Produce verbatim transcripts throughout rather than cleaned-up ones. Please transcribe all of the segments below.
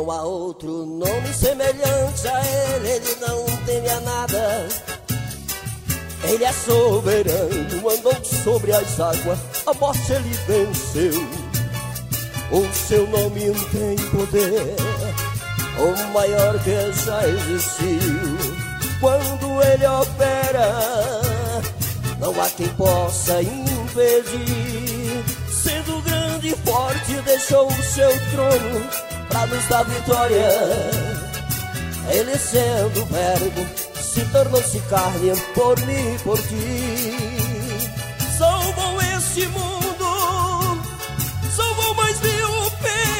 Não há outro nome semelhante a ele, ele não teme a nada. Ele é soberano, andou sobre as águas, a morte ele venceu. O seu nome tem poder, o maior que já existiu. Quando ele opera, não há quem possa impedir. Sendo grande e forte, deixou o seu trono pra nos dar vitória. Ele sendo verbo, se tornou-se carne por mim e por ti. Salvou este mundo, salvou mais de um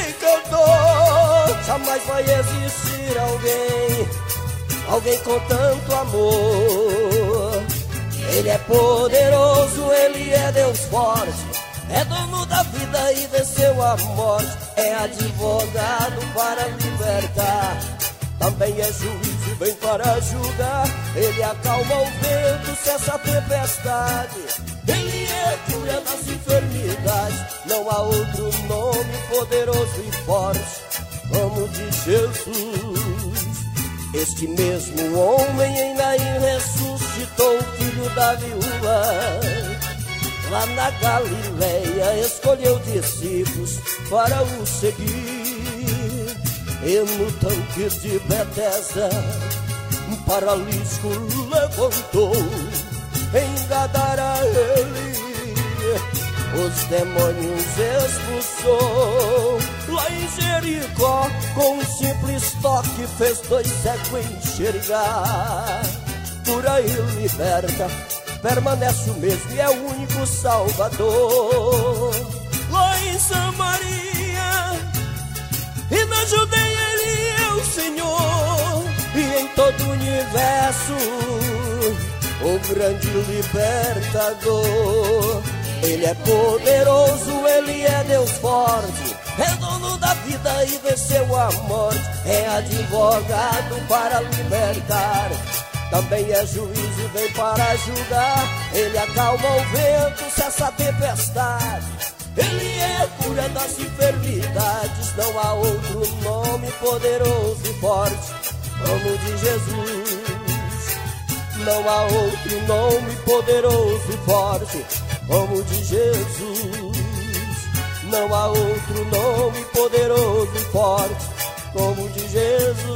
pecador. Jamais vai existir alguém, alguém com tanto amor. Ele é poderoso, ele é Deus forte, é dono da vida e venceu a morte. É advogado para libertar, também é juiz e vem para julgar. Ele acalma o vento, cessa a tempestade. Ele é cura das enfermidades. Não há outro nome poderoso e forte como o de Jesus. Este mesmo homem em Naim ressuscitou o filho da viúva. Lá na Galileia escolheu discípulos para o seguir. E no tanque de Betesda um paralítico levantou. Em Gadara ele os demônios expulsou. Lá em Jericó com um simples toque fez dois cegos enxergar. Por aí liberta, permanece o mesmo e é o único Salvador. Lá em Samaria e na Judeia ele é o Senhor. E em todo o universo o grande libertador. Ele é poderoso, ele é Deus forte, é dono da vida e venceu a morte. É advogado para libertar, também é juiz e vem para julgar. Ele acalma o vento, cessa a tempestade. Ele é a cura das enfermidades. Não há outro nome poderoso e forte como o de Jesus. Não há outro nome poderoso e forte como o de Jesus. Não há outro nome poderoso e forte como o de Jesus.